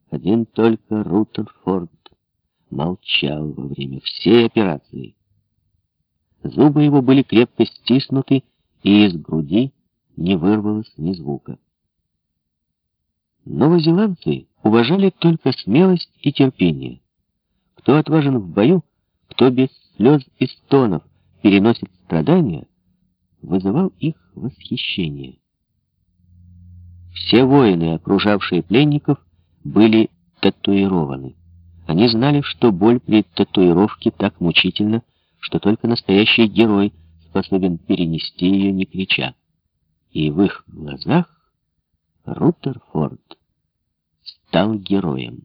Один только Рутерфорд молчал во время всей операции. Зубы его были крепко стиснуты, и из груди не вырвалось ни звука. Новозеландцы уважали только смелость и терпение. Кто отважен в бою, кто без слез и стонов переносит страдания, вызывал их восхищение. Все воины, окружавшие пленников, были татуированы. Они знали, что боль при татуировке так мучительна, что только настоящий герой способен перенести ее, не крича. И в их глазах Рутерфорд стал героем.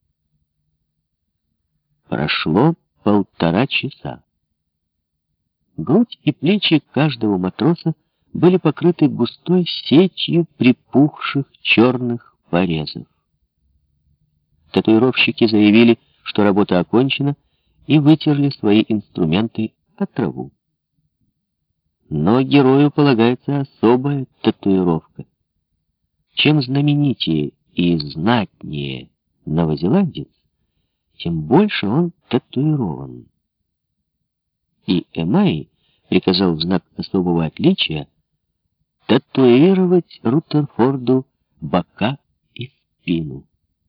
Прошло 1,5 часа. Грудь и плечи каждого матроса были покрыты густой сетью припухших черных порезов. Татуировщики заявили, что работа окончена, и вытерли свои инструменты о траву. Но герою полагается особая татуировка. Чем знаменитее и знатнее новозеландец, тем больше он татуирован. И Эмай приказал в знак особого отличия татуировать Рутерфорду бока и спину.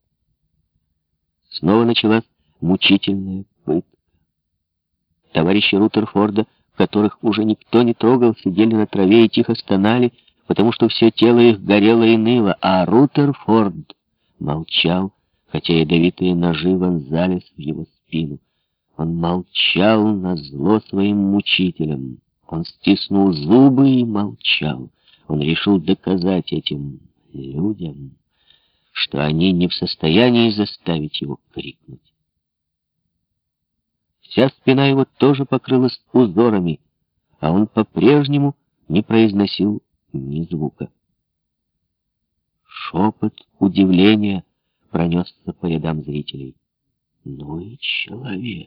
Снова началась мучительная пытка. Товарищи Рутерфорда, которых уже никто не трогал, сидели на траве и тихо стонали, потому что все тело их горело и ныло, а Рутерфорд молчал, хотя ядовитые ножи вонзались в его спину. Он молчал назло своим мучителям. Он стиснул зубы и молчал. Он решил доказать этим людям, что они не в состоянии заставить его крикнуть. Вся спина его тоже покрылась узорами, а он по-прежнему не произносил ни звука. Шепот удивления пронесся по рядам зрителей. Ну и человек!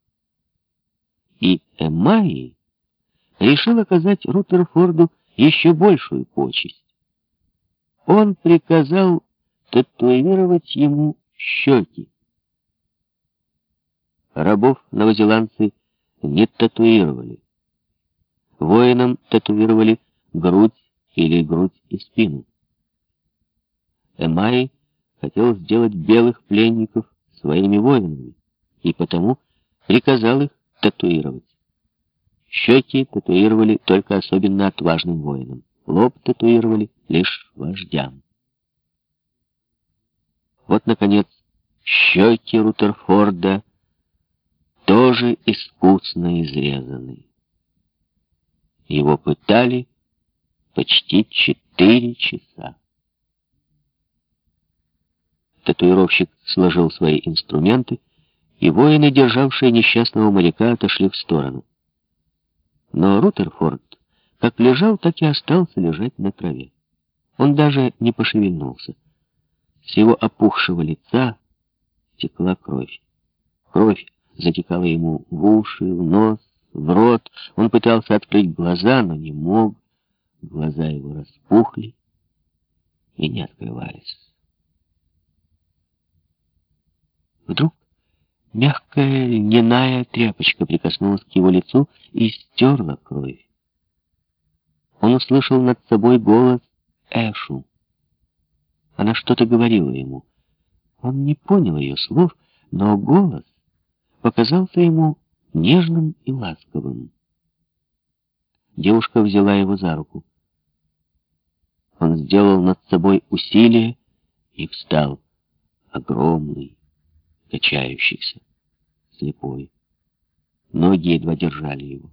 И Эмай решил оказать Рутерфорду еще большую почесть. Он приказал татуировать ему щеки. Рабов новозеландцы не татуировали. Воинам татуировали грудь или грудь и спину. Эмай хотел сделать белых пленников своими воинами, и потому приказал их татуировать. Щеки татуировали только особенно отважным воинам, лоб татуировали лишь вождям. Вот, наконец, щеки Рутерфорда тоже искусно изрезаны. Его пытали почти 4 часа. Татуировщик сложил свои инструменты, и воины, державшие несчастного моряка, отошли в сторону. Но Рутерфорд как лежал, так и остался лежать на траве. Он даже не пошевельнулся. С его опухшего лица текла кровь. Кровь затекала ему в уши, в нос, в рот. Он пытался открыть глаза, но не мог. Глаза его распухли и не открывались. Вдруг мягкая льняная тряпочка прикоснулась к его лицу и стерла кровь. Он услышал над собой голос Эшу. Она что-то говорила ему. Он не понял ее слов, но голос показался ему нежным и ласковым. Девушка взяла его за руку. Он сделал над собой усилие и встал, огромный, качающийся, слепой. Ноги едва держали его.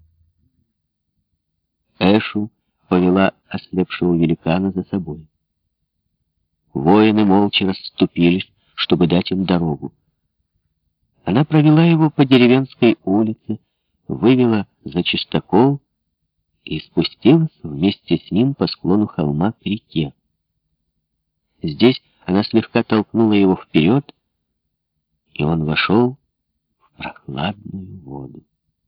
Эшу повела ослепшего великана за собой. Воины молча расступились, чтобы дать им дорогу. Она провела его по деревенской улице, вывела за чистокол и спустилась вместе с ним по склону холма к реке. Здесь она слегка толкнула его вперед, и он вошел в прохладную воду.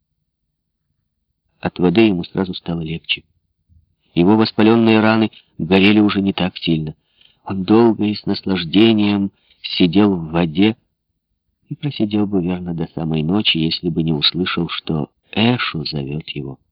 От воды ему сразу стало легче. Его воспаленные раны горели уже не так сильно. Он долго и с наслаждением сидел в воде и просидел бы верно до самой ночи, если бы не услышал, что Эшу зовет его.